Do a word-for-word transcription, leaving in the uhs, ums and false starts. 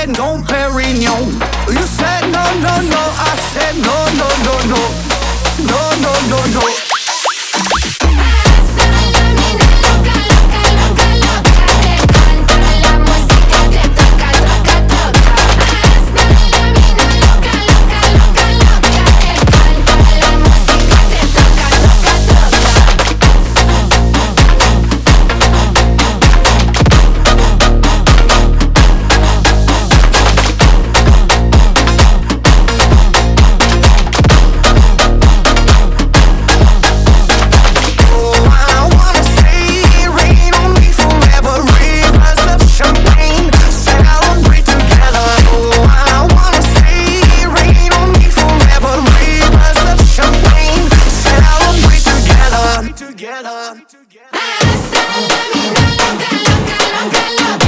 said no Perignon. You said no, no, no. I said no, no, no, no. No, no, no, no. Together. Together.